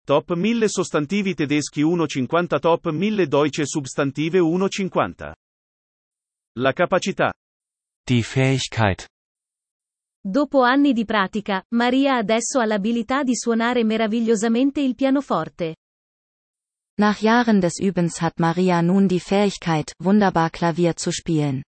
Top 1000 sostantivi tedeschi 1,50. Top 1000 deutsche Substantive 1,50. La capacità. Die Fähigkeit. Dopo anni di pratica, Maria adesso ha l'abilità di suonare meravigliosamente il pianoforte. Nach Jahren des Übens hat Maria nun die Fähigkeit, wunderbar Klavier zu spielen.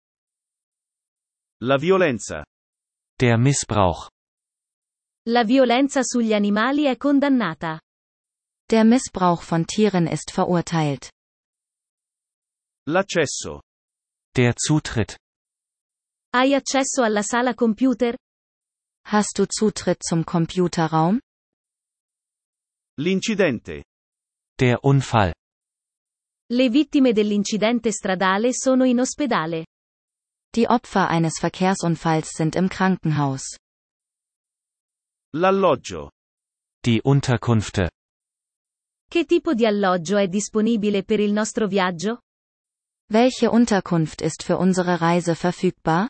La violenza. Der Missbrauch. La violenza sugli animali è condannata. Der Missbrauch von Tieren ist verurteilt. L'accesso. Der Zutritt. Hai accesso alla sala computer? Hast du Zutritt zum Computerraum? L'incidente. Der Unfall. Le vittime dell'incidente stradale sono in ospedale. Die Opfer eines Verkehrsunfalls sind im Krankenhaus. L'alloggio. Die Unterkünfte. Che tipo di alloggio è disponibile per il nostro viaggio? Welche Unterkunft ist für unsere Reise verfügbar?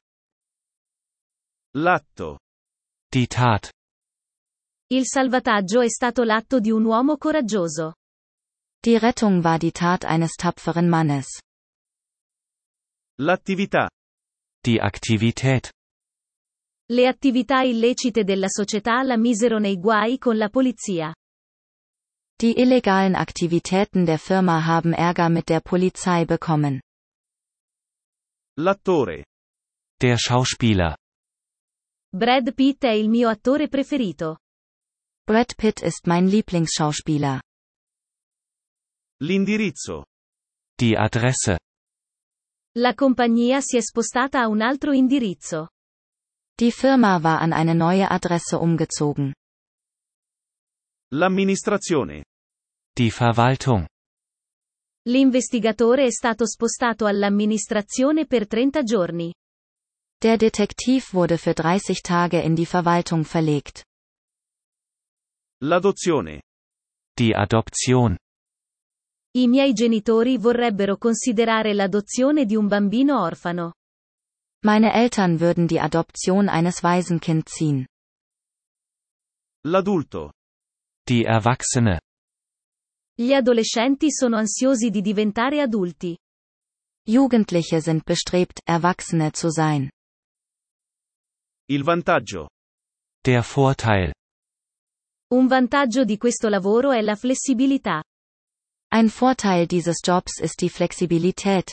L'atto. Die Tat. Il salvataggio è stato l'atto di un uomo coraggioso. Die Rettung war die Tat eines tapferen Mannes. L'attività. Die Aktivität. Le attività illecite della società la misero nei guai con la polizia. Die illegalen Aktivitäten der Firma haben Ärger mit der Polizei bekommen. L'attore. Der Schauspieler. Brad Pitt è il mio attore preferito. Brad Pitt ist mein Lieblingsschauspieler. L'indirizzo. Die Adresse. La compagnia si è spostata a un altro indirizzo. Die Firma war an eine neue Adresse umgezogen. L'amministrazione. Die Verwaltung. L'investigatore è stato spostato all'amministrazione per 30 giorni. Der Detektiv wurde für 30 Tage in die Verwaltung verlegt. L'adozione. Die Adoption. I miei genitori vorrebbero considerare l'adozione di un bambino orfano. Meine Eltern würden die Adoption eines Waisenkinds ziehen. L'adulto. Die Erwachsene. Gli adolescenti sono ansiosi di diventare adulti. Jugendliche sind bestrebt, Erwachsene zu sein. Il vantaggio. Der Vorteil. Un vantaggio di questo lavoro è la flessibilità. Ein Vorteil dieses Jobs ist die Flexibilität.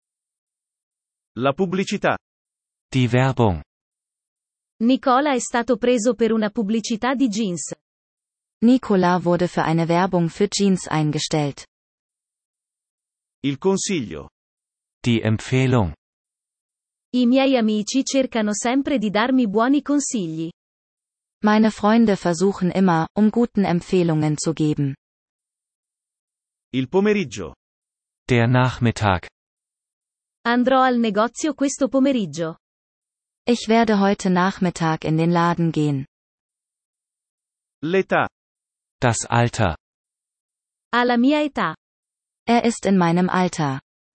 La pubblicità. Die Werbung. Nicola è stato preso per una pubblicità di jeans. Nicola wurde für eine Werbung für Jeans eingestellt. Il consiglio. Die Empfehlung. I miei amici cercano sempre di darmi buoni consigli. Meine Freunde versuchen immer, guten Empfehlungen zu geben. Il pomeriggio. Der Nachmittag. Andrò al negozio questo pomeriggio. Ich werde heute Nachmittag in den Laden gehen. L'età. Das Alter. Alla mia età. Er ist in meinem Alter.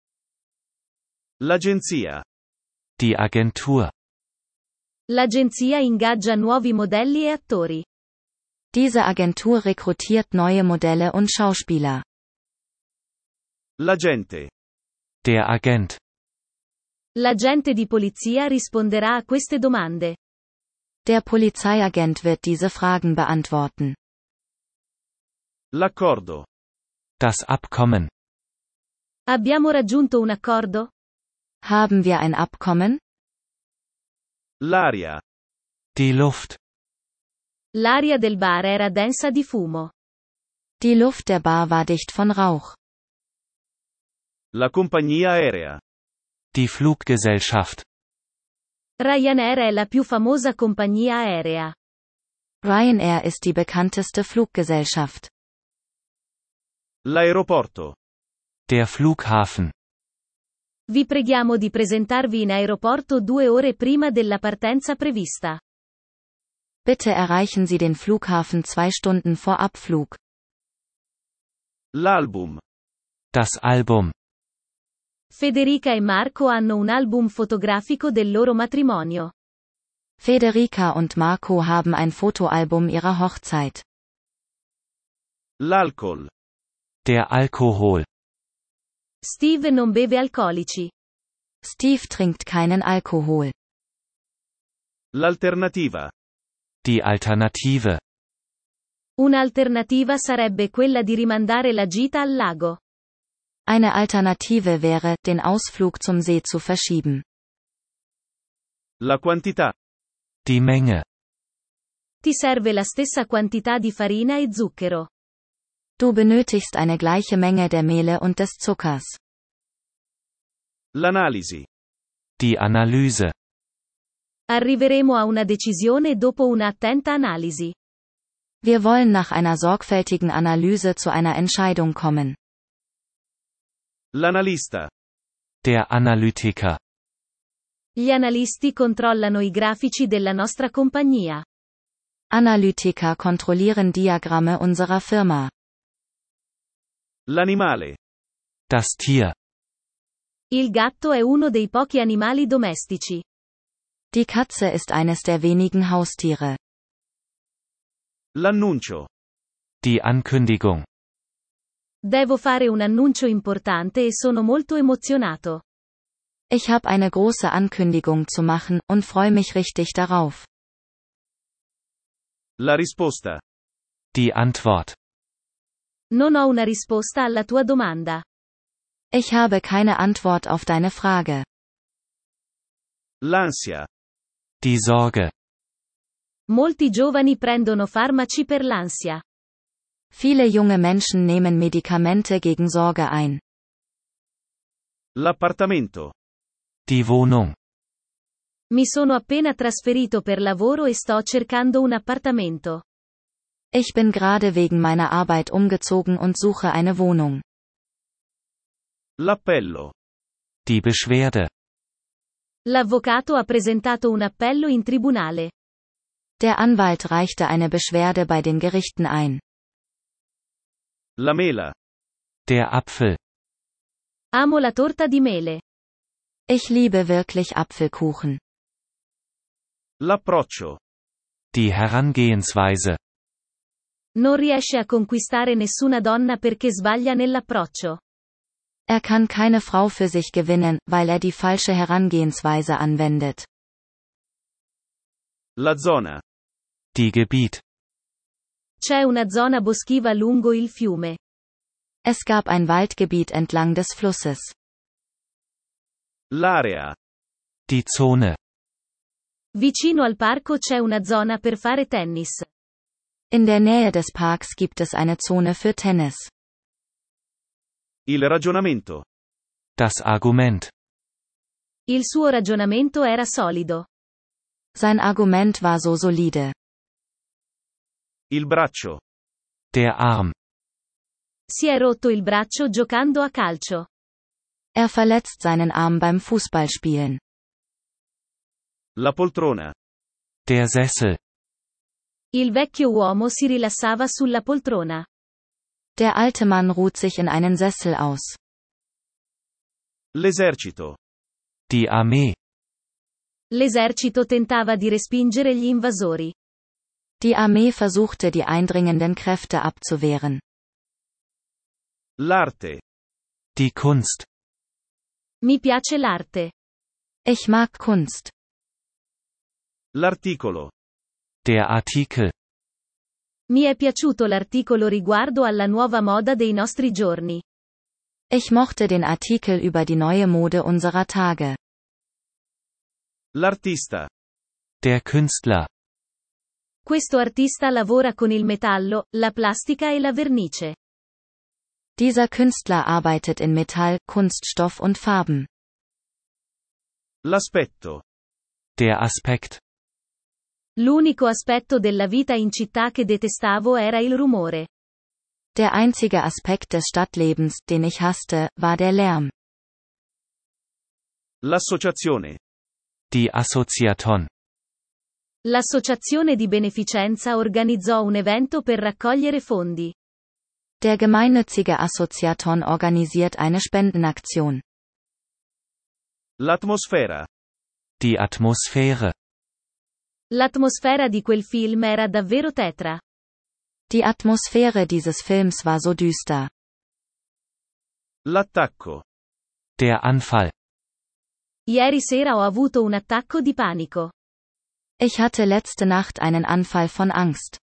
L'agenzia. Die Agentur. L'agenzia ingaggia nuovi modelli e attori. Diese Agentur rekrutiert neue Modelle und Schauspieler. L'agente. Der Agent. L'agente di polizia risponderà a queste domande. Der Polizeiagent wird diese Fragen beantworten. L'accordo. Das Abkommen. Abbiamo raggiunto un accordo? Haben wir ein Abkommen? L'aria. Die Luft. L'aria del bar era densa di fumo. Die Luft der Bar war dicht von Rauch. La compagnia aerea. Die Fluggesellschaft. Ryanair è la più famosa compagnia aerea. Ryanair ist die bekannteste Fluggesellschaft. L'aeroporto. Der Flughafen. Vi preghiamo di presentarvi in aeroporto 2 ore prima della partenza prevista. Bitte erreichen Sie den Flughafen 2 Stunden vor Abflug. L'album. Das Album. Federica e Marco hanno un album fotografico del loro matrimonio. Federica und Marco haben ein Fotoalbum ihrer Hochzeit. L'alcol. Der Alkohol. Steve non beve alcolici. Steve trinkt keinen Alkohol. L'alternativa. Die Alternative. Un'alternativa sarebbe quella di rimandare la gita al lago. Eine Alternative wäre, den Ausflug zum See zu verschieben. La quantità. Die Menge. Ti serve la stessa quantità di farina e zucchero. Du benötigst eine gleiche Menge der Mehle und des Zuckers. L'analisi. Die Analyse. Arriveremo a una decisione dopo una attenta analisi. Wir wollen nach einer sorgfältigen Analyse zu einer Entscheidung kommen. L'analista. Der Analytiker. Gli analisti controllano i grafici della nostra compagnia. Analytiker kontrollieren Diagramme unserer Firma. L'animale. Das Tier. Il gatto è uno dei pochi animali domestici. Die Katze ist eines der wenigen Haustiere. L'annuncio. Die Ankündigung. Devo fare un annuncio importante e sono molto emozionato. Ich habe eine große Ankündigung zu machen und freue mich richtig darauf. La risposta. Die Antwort. Non ho una risposta alla tua domanda. Ich habe keine Antwort auf deine Frage. L'ansia. Die Sorge. Molti giovani prendono farmaci per l'ansia. Viele junge Menschen nehmen Medikamente gegen Sorge ein. L'appartamento. Die Wohnung. Mi sono appena trasferito per lavoro e sto cercando un appartamento. Ich bin gerade wegen meiner Arbeit umgezogen und suche eine Wohnung. L'appello. Die Beschwerde. L'avvocato ha presentato un appello in tribunale. Der Anwalt reichte eine Beschwerde bei den Gerichten ein. La mela. Der Apfel. Amo la torta di mele. Ich liebe wirklich Apfelkuchen. L'approccio. Die Herangehensweise. Non riesce a conquistare nessuna donna perché sbaglia nell'approccio. Er kann keine Frau für sich gewinnen, weil er die falsche Herangehensweise anwendet. La zona. Die Gebiet. C'è una zona boschiva lungo il fiume. Es gab ein Waldgebiet entlang des Flusses. L'area. Die Zone. Vicino al parco c'è una zona per fare tennis. In der Nähe des Parks gibt es eine Zone für Tennis. Il ragionamento. Das Argument. Il suo ragionamento era solido. Sein Argument war so solide. Il braccio. Der Arm. Si è rotto il braccio giocando a calcio. Er verletzt seinen Arm beim Fußballspielen. La poltrona. Der Sessel. Il vecchio uomo si rilassava sulla poltrona. Der alte Mann ruht sich in einen Sessel aus. L'esercito. Die Armee. L'esercito tentava di respingere gli invasori. Die Armee versuchte die eindringenden Kräfte abzuwehren. L'arte. Die Kunst. Mi piace l'arte. Ich mag Kunst. L'articolo. Der Artikel. Mi è piaciuto l'articolo riguardo alla nuova moda dei nostri giorni. Ich mochte den Artikel über die neue Mode unserer Tage. L'artista. Der Künstler. Questo artista lavora con il metallo, la plastica e la vernice. Dieser Künstler arbeitet in Metall, Kunststoff und Farben. L'aspetto. Der Aspekt. L'unico aspetto della vita in città che detestavo era il rumore. Der einzige Aspekt des Stadtlebens, den ich hasste, war der Lärm. L'associazione. Die Assoziaton. L'associazione di beneficenza organizzò un evento per raccogliere fondi. Der gemeinnützige Assoziaton organisiert eine Spendenaktion. L'atmosfera. Die Atmosphäre. L'atmosfera di quel film era davvero tetra. Die Atmosphäre dieses Films war so düster. L'attacco. Der Anfall. Ieri sera ho avuto un attacco di panico. Ich hatte letzte Nacht einen Anfall von Angst.